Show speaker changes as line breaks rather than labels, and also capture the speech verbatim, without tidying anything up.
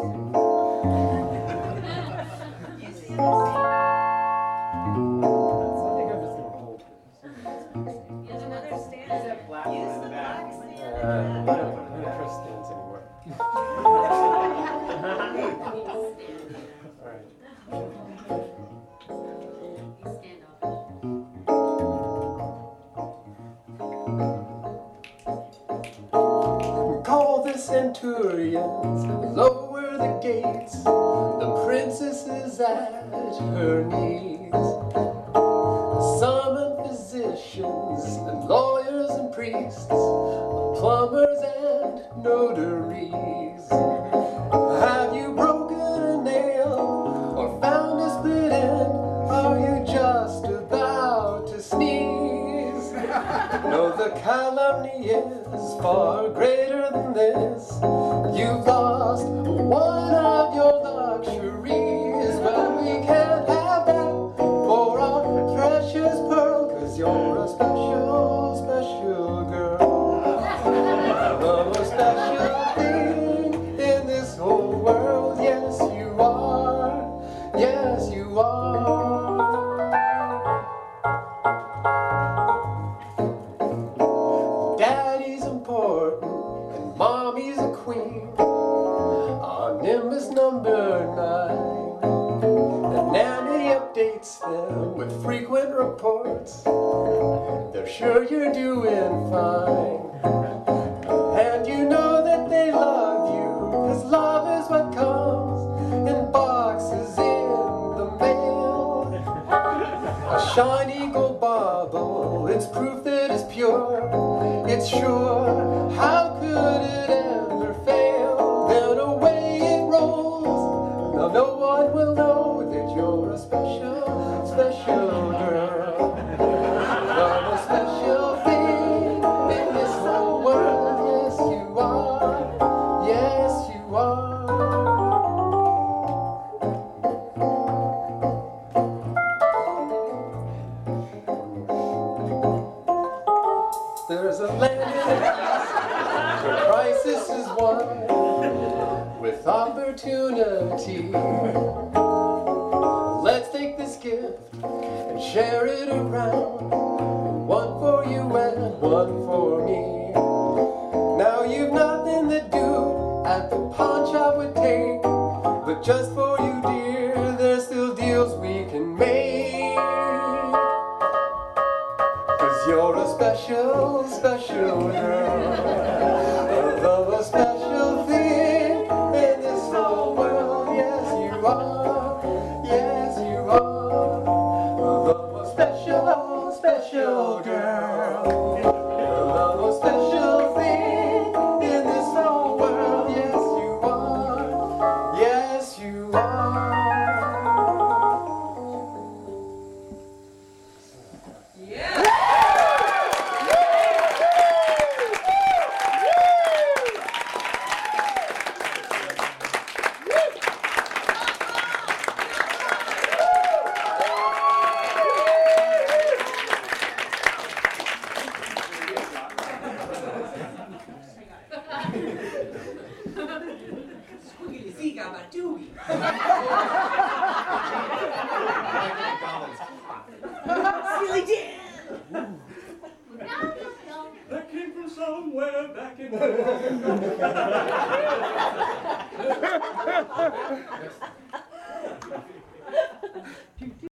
Centurions lower the gates, the princess is at her knees. Summon physicians and lawyers and priests, plumbers and notaries. Have you broken a nail or found a split end? Are you just about to sneeze? No, the calumny is far greater than this. You've lost one of your luxuries. Well, we can't have that for our precious pearl, 'cause you're a special, special girl. The most special thing in this whole world. Yes, you are. Yes, you are. Daddy's important and Mommy's a queen on Nimbus number nine. And Nanny updates them with frequent reports. They're sure you're doing fine. And you know that they love you, 'cause love is what comes in boxes in the mail. A shiny gold bauble, it's proof that it's pure. It's sure, how could it ever fail? Then away it rolls. Now no one will know that you're a special, special girl. You're a special thing in this whole world. Yes, you are. Yes, you are. There's a land in the east where crisis is won with opportunity. Let's take this gift and share it around. One for you and one for me. Now you've nothing to do at the pawn shop would take, but just for you, dear, there's still deals we can make. 'Cause you're a special, special girl. The most special thing in this whole world. Yes, you are. Yes, you are. The most special, special girl. The most special thing in this whole world. Yes, you are. Yes, you are. Yeah.
That came from somewhere back in the